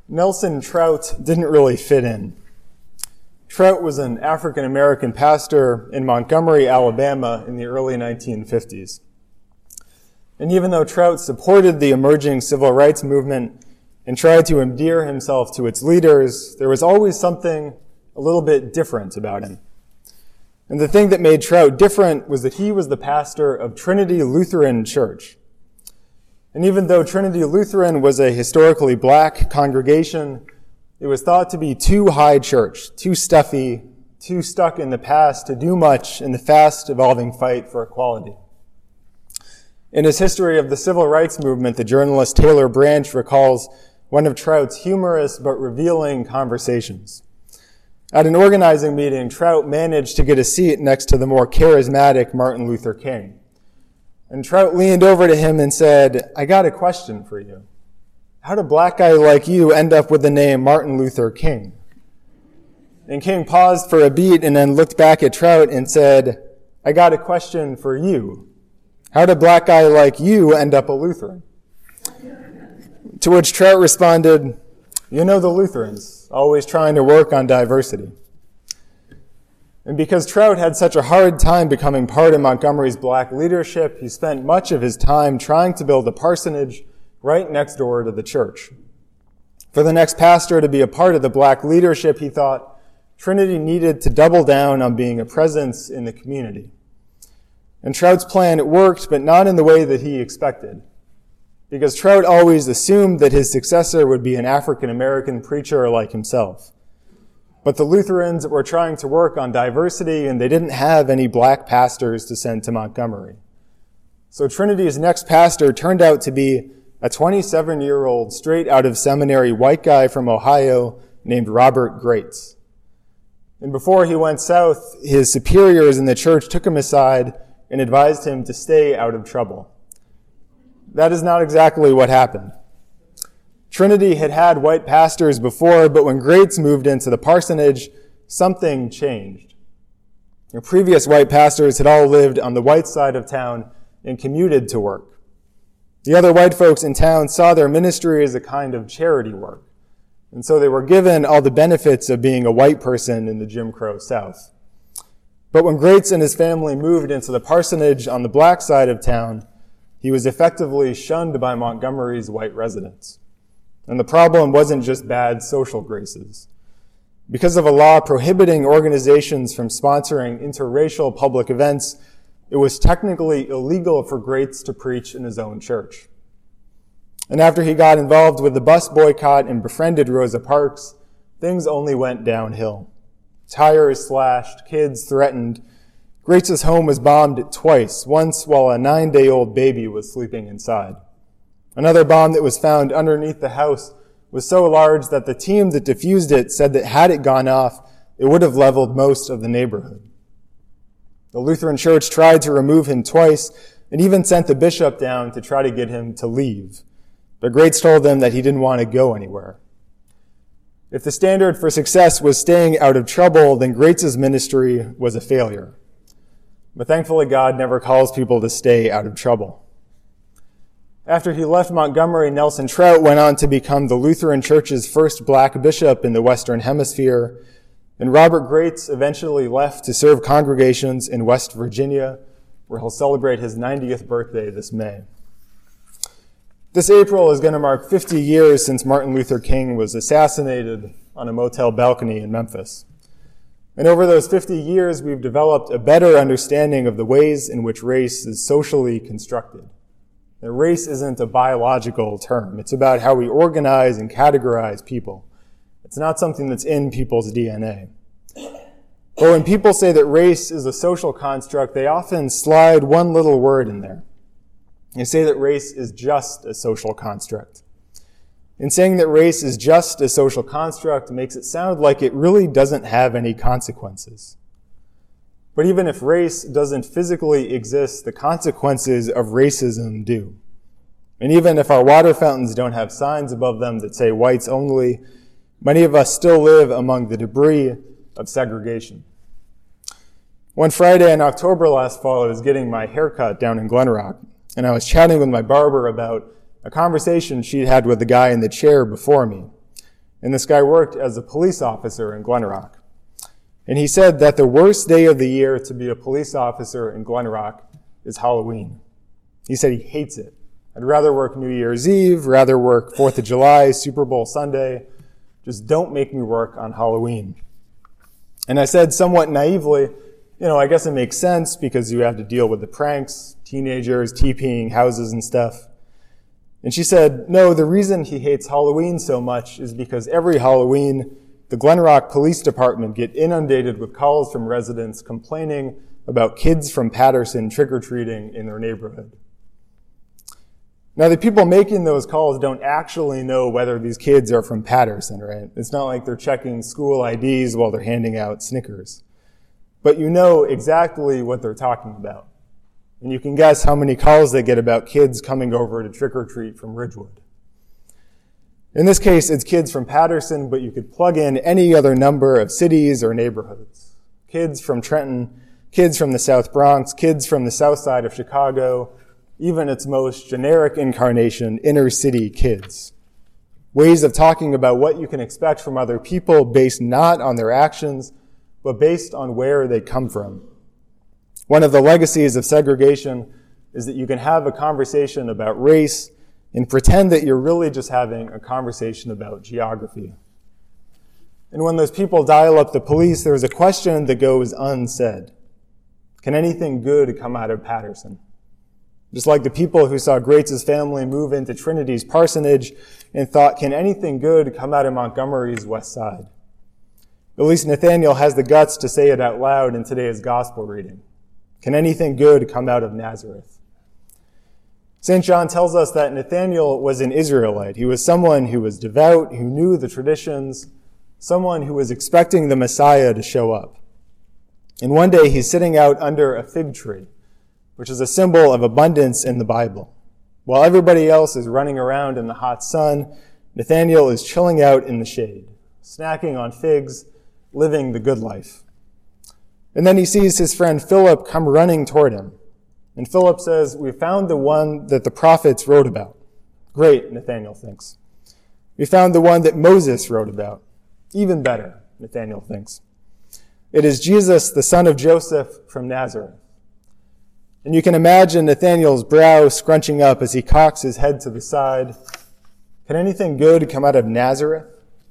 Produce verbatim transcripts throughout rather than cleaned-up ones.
Nelson Trout didn't really fit in. Trout was an African-American pastor in Montgomery, Alabama in the early nineteen fifties. And even though Trout supported the emerging civil rights movement and tried to endear himself to its leaders, there was always something a little bit different about him. And the thing that made Trout different was that he was the pastor of Trinity Lutheran Church. And even though Trinity Lutheran was a historically black congregation, it was thought to be too high church, too stuffy, too stuck in the past to do much in the fast-evolving fight for equality. In his history of the civil rights movement, the journalist Taylor Branch recalls one of Trout's humorous but revealing conversations. At an organizing meeting, Trout managed to get a seat next to the more charismatic Martin Luther King. And Trout leaned over to him and said, "I got a question for you. How did a black guy like you end up with the name Martin Luther King?" And King paused for a beat and then looked back at Trout and said, "I got a question for you. How did a black guy like you end up a Lutheran?" To which Trout responded, "You know the Lutherans, always trying to work on diversity." And because Trout had such a hard time becoming part of Montgomery's black leadership, he spent much of his time trying to build a parsonage right next door to the church. For the next pastor to be a part of the black leadership, he thought, Trinity needed to double down on being a presence in the community. And Trout's plan worked, but not in the way that he expected. Because Trout always assumed that his successor would be an African-American preacher like himself. But the Lutherans were trying to work on diversity, and they didn't have any black pastors to send to Montgomery. So Trinity's next pastor turned out to be a twenty-seven-year-old straight out of seminary white guy from Ohio named Robert Grates. And before he went south, his superiors in the church took him aside and advised him to stay out of trouble. That is not exactly what happened. Trinity had had white pastors before, but when Grates moved into the parsonage, something changed. The previous white pastors had all lived on the white side of town and commuted to work. The other white folks in town saw their ministry as a kind of charity work, and so they were given all the benefits of being a white person in the Jim Crow South. But when Grates and his family moved into the parsonage on the black side of town, he was effectively shunned by Montgomery's white residents. And the problem wasn't just bad social graces. Because of a law prohibiting organizations from sponsoring interracial public events, it was technically illegal for Grates to preach in his own church. And after he got involved with the bus boycott and befriended Rosa Parks, things only went downhill. Tires slashed, kids threatened. Grates' home was bombed twice, once while a nine-day-old baby was sleeping inside. Another bomb that was found underneath the house was so large that the team that defused it said that had it gone off, it would have leveled most of the neighborhood. The Lutheran Church tried to remove him twice and even sent the bishop down to try to get him to leave. But Grates told them that he didn't want to go anywhere. If the standard for success was staying out of trouble, then Grates' ministry was a failure. But thankfully, God never calls people to stay out of trouble. After he left Montgomery, Nelson Trout went on to become the Lutheran Church's first black bishop in the Western Hemisphere, and Robert Grates eventually left to serve congregations in West Virginia, where he'll celebrate his ninetieth birthday this May. This April is going to mark fifty years since Martin Luther King was assassinated on a motel balcony in Memphis. And over those fifty years, we've developed a better understanding of the ways in which race is socially constructed. That race isn't a biological term. It's about how we organize and categorize people. It's not something that's in people's D N A. But when people say that race is a social construct, they often slide one little word in there. They say that race is just a social construct. And saying that race is just a social construct makes it sound like it really doesn't have any consequences. But even if race doesn't physically exist, the consequences of racism do. And even if our water fountains don't have signs above them that say whites only, many of us still live among the debris of segregation. One Friday in October last fall, I was getting my haircut down in Glen Rock, and I was chatting with my barber about a conversation she'd had with the guy in the chair before me. and this guy worked as a police officer in Glen Rock. And he said that the worst day of the year to be a police officer in Glen Rock is Halloween. He said he hates it. I'd rather work New Year's Eve, rather work fourth of July, Super Bowl Sunday. Just don't make me work on Halloween. And I said somewhat naively, you know, I guess it makes sense because you have to deal with the pranks, teenagers, TPing houses and stuff. And she said, no, the reason he hates Halloween so much is because every Halloween, the Glen Rock Police Department get inundated with calls from residents complaining about kids from Patterson trick-or-treating in their neighborhood. Now, the people making those calls don't actually know whether these kids are from Patterson, right? It's not like they're checking school I Ds while they're handing out Snickers. But you know exactly what they're talking about. And you can guess how many calls they get about kids coming over to trick-or-treat from Ridgewood. In this case, it's kids from Patterson, but you could plug in any other number of cities or neighborhoods. Kids from Trenton, kids from the South Bronx, kids from the south side of Chicago, even its most generic incarnation, inner city kids. Ways of talking about what you can expect from other people based not on their actions, but based on where they come from. One of the legacies of segregation is that you can have a conversation about race and pretend that you're really just having a conversation about geography. And when those people dial up the police, there's a question that goes unsaid. Can anything good come out of Patterson? Just like the people who saw Grace's family move into Trinity's parsonage and thought, can anything good come out of Montgomery's west side? At least Nathaniel has the guts to say it out loud in today's gospel reading. Can anything good come out of Nazareth? Saint John tells us that Nathaniel was an Israelite. He was someone who was devout, who knew the traditions, someone who was expecting the Messiah to show up. And one day he's sitting out under a fig tree, which is a symbol of abundance in the Bible. While everybody else is running around in the hot sun, Nathaniel is chilling out in the shade, snacking on figs, living the good life. And then he sees his friend Philip come running toward him. And Philip says, we found the one that the prophets wrote about. Great, Nathaniel thinks. We found the one that Moses wrote about. Even better, Nathaniel thinks. It is Jesus, the son of Joseph from Nazareth. And you can imagine Nathaniel's brow scrunching up as he cocks his head to the side. Can anything good come out of Nazareth?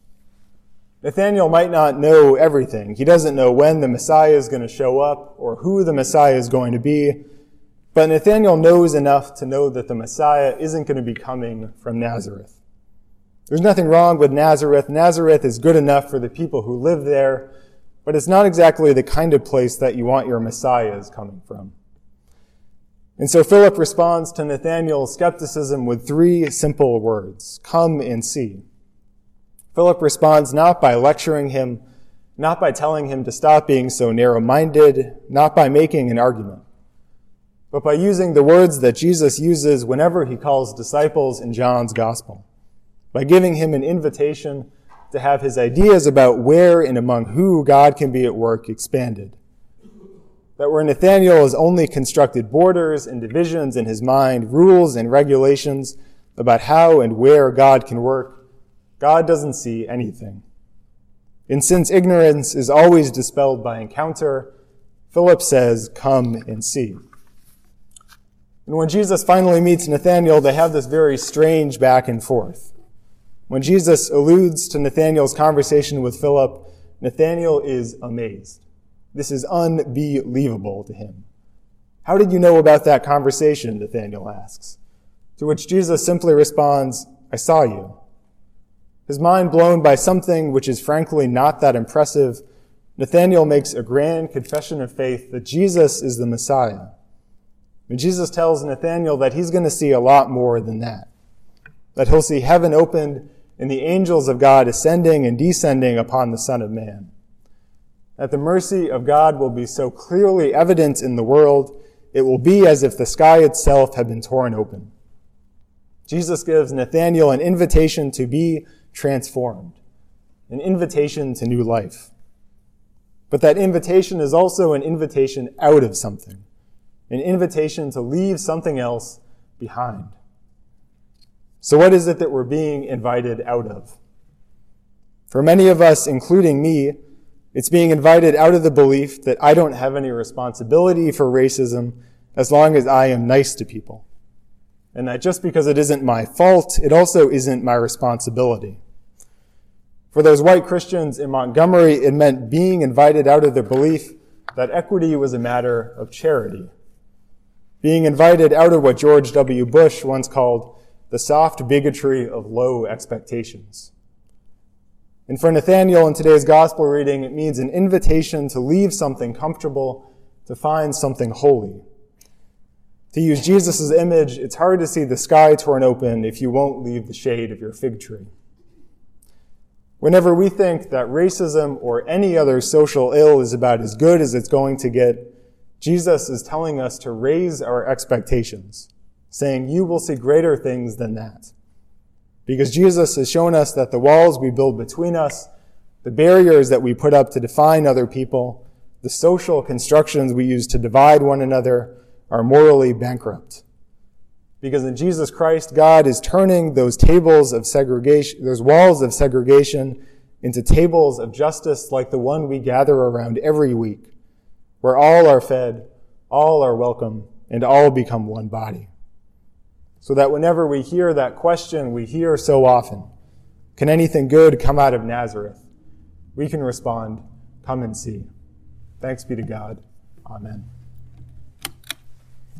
Nathaniel might not know everything. He doesn't know when the Messiah is going to show up or who the Messiah is going to be. But Nathaniel knows enough to know that the Messiah isn't going to be coming from Nazareth. There's nothing wrong with Nazareth. Nazareth is good enough for the people who live there, but it's not exactly the kind of place that you want your Messiahs coming from. And so Philip responds to Nathaniel's skepticism with three simple words: come and see. Philip responds not by lecturing him, not by telling him to stop being so narrow-minded, not by making an argument, but by using the words that Jesus uses whenever he calls disciples in John's gospel, by giving him an invitation to have his ideas about where and among who God can be at work expanded. That where Nathaniel has only constructed borders and divisions in his mind, rules and regulations about how and where God can work, God doesn't see anything. And since ignorance is always dispelled by encounter, Philip says, come and see. And when Jesus finally meets Nathaniel, they have this very strange back and forth. When Jesus alludes to Nathaniel's conversation with Philip, Nathaniel is amazed. This is unbelievable to him. How did you know about that conversation? Nathaniel asks. To which Jesus simply responds, I saw you. His mind blown by something which is frankly not that impressive, Nathaniel makes a grand confession of faith that Jesus is the Messiah. And Jesus tells Nathaniel that he's going to see a lot more than that. That he'll see heaven opened and the angels of God ascending and descending upon the Son of Man. That the mercy of God will be so clearly evident in the world, it will be as if the sky itself had been torn open. Jesus gives Nathaniel an invitation to be transformed, an invitation to new life. But that invitation is also an invitation out of something, an invitation to leave something else behind. So what is it that we're being invited out of? For many of us, including me, it's being invited out of the belief that I don't have any responsibility for racism as long as I am nice to people. And that just because it isn't my fault, it also isn't my responsibility. For those white Christians in Montgomery, it meant being invited out of their belief that equity was a matter of charity. Being invited out of what George W. Bush once called the soft bigotry of low expectations. And for Nathaniel in today's gospel reading, it means an invitation to leave something comfortable to find something holy. To use Jesus' image, it's hard to see the sky torn open if you won't leave the shade of your fig tree. Whenever we think that racism or any other social ill is about as good as it's going to get, Jesus is telling us to raise our expectations, saying, you will see greater things than that. Because Jesus has shown us that the walls we build between us, the barriers that we put up to define other people, the social constructions we use to divide one another are morally bankrupt. Because in Jesus Christ, God is turning those tables of segregation, those walls of segregation into tables of justice like the one we gather around every week, where all are fed, all are welcome, and all become one body. So that whenever we hear that question we hear so often, can anything good come out of Nazareth? We can respond, come and see. Thanks be to God. Amen.